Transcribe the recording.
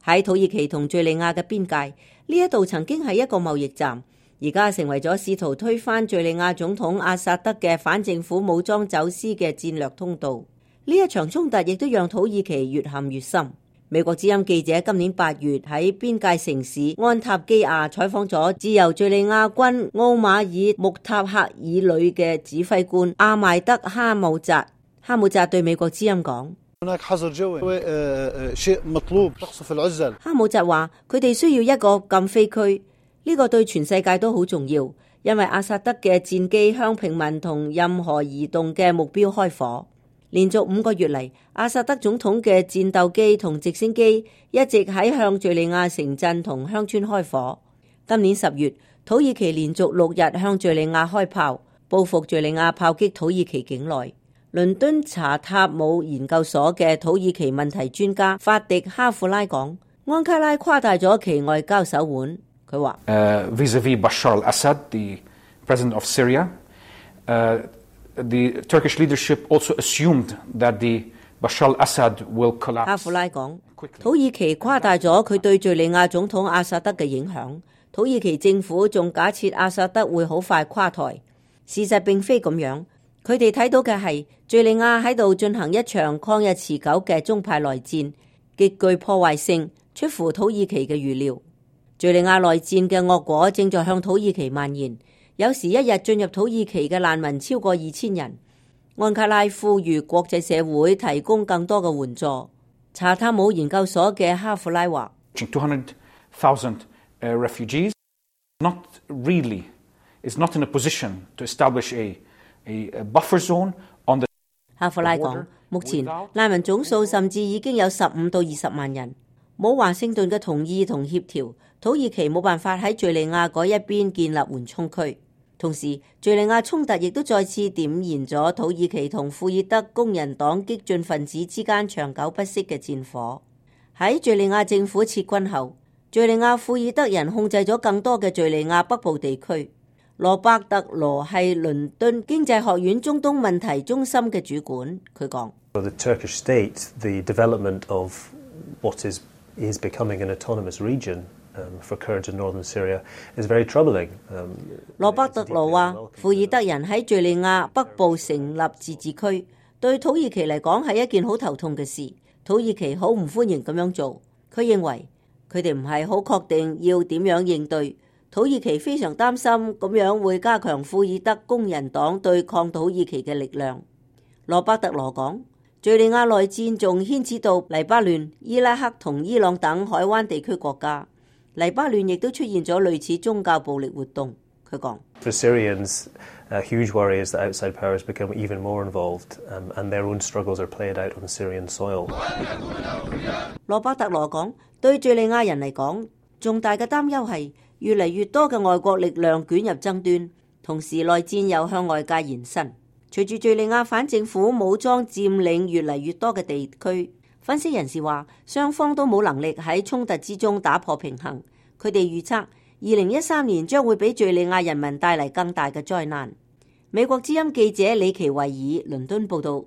喺土耳其同敘利亞嘅邊界，呢一度曾經係一個貿易站，而家成為咗試圖推翻敘利亞總統阿薩德嘅反政府武裝走私嘅戰略通道。呢一場衝突亦都讓土耳其越陷越深。美國之音記者今年8月喺邊界城市安塔基亞採訪咗自由敘利亞軍奧馬爾穆塔克爾旅嘅指揮官阿邁德哈姆扎。哈姆扎對美國之音講：哈姆扎話佢哋需要一個禁飛區，呢個對全世界都好重要，因為阿薩德嘅戰機向平民同任何移動嘅目標開火。連續5個月嚟，阿薩德總統嘅戰鬥機同直升機一直喺向敘利亞城鎮同鄉村開火。今年10月，土耳其連續6日向敘利亞開炮，報復敘利亞炮擊土耳其境內。倫敦查塔姆研究所嘅土耳其問題專家法迪哈庫拉講：安卡拉誇大咗其外交手腕。佢話 ：vis-a-vis Bashar al-Assad, the president of Syria, the Turkish leadership also assumed that the Bashar al-Assad will collapse. 哈庫拉講，土耳其誇大咗佢對敘利亞總統阿薩德嘅影響。土耳其政府仲假設阿薩德會好快垮台，事實並非咁樣。佢哋睇到嘅係敘利亞喺度進行一場曠日持久嘅宗派內戰，極具破壞性，出乎土耳其嘅預料。敘利亞內戰嘅惡果正在向土耳其蔓延。有時一日進入土耳其嘅難民超過2000人。安卡拉呼籲國際社會提供更多嘅援助。查塔姆研究所嘅哈庫拉話 ：200,000 refugees is not in a position to establish a buffer zone on the。 哈庫拉講，目前難民總數甚至已經有15到20萬人，冇華盛頓嘅同意同協調，土耳其冇辦法喺敘利亞嗰一邊建立緩衝區。同時，敘利亞衝突亦都再次點燃咗土耳其同庫爾德工人黨激進分子之間長久不息嘅戰火。喺敘利亞政府撤軍後，敘利亞庫爾德人控制咗更多嘅敘利亞北部地區。羅伯特羅係倫敦經濟學院中東問題中心嘅主管，佢講 ：The Turkish state, the development of what is becoming an autonomous region for Kurds in northern Syria is very troubling. 羅伯特羅話，庫爾德人喺敘利亞北部成立自治區，對土耳其嚟講係一件好頭痛嘅事。土耳其好唔歡迎咁樣做，佢認為佢哋唔係好確定要點樣應對。土耳其非常擔心咁樣會加強庫爾德工人黨對抗土耳其嘅力量。羅伯特羅講，敘利亞內戰仲牽扯到黎巴嫩、伊拉克同伊朗等海灣地區國家。黎巴嫩亦都出現咗類似宗教暴力活動。佢講 ：For Syrians, huge worry is that outside powers become even more involved, and their own struggles are played out on Syrian soil. 羅伯特羅講，對敘利亞人嚟講，重大嘅擔憂係越嚟越多嘅外國力量捲入爭端，同時內戰又向外界延伸。隨住敘利亞反政府武裝佔領越嚟越多嘅地區，分析人士話，雙方都冇能力喺衝突之中打破平衡。佢哋預測2013年將會俾敘利亞人民帶嚟更大嘅災難。美國之音記者李奇維爾倫敦報道。